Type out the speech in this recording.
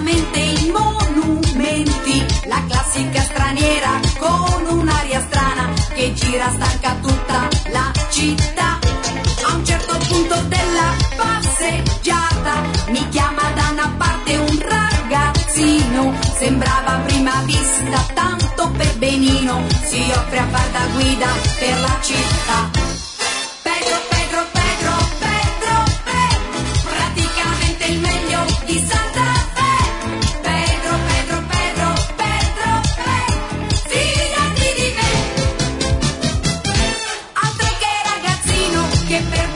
praticamente i monumenti, la classica straniera con un'aria strana che gira stanca tutta la città. A un certo punto della passeggiata mi chiama da una parte un ragazzino, sembrava a prima vista tanto per benino, si offre a far da guida per la città. Pedro, Pedro, Pedro, Pedro, praticamente il meglio di Santa Fe. Pedro, Pedro, Pedro, Pedro, fidati di me. Altro che ragazzino che per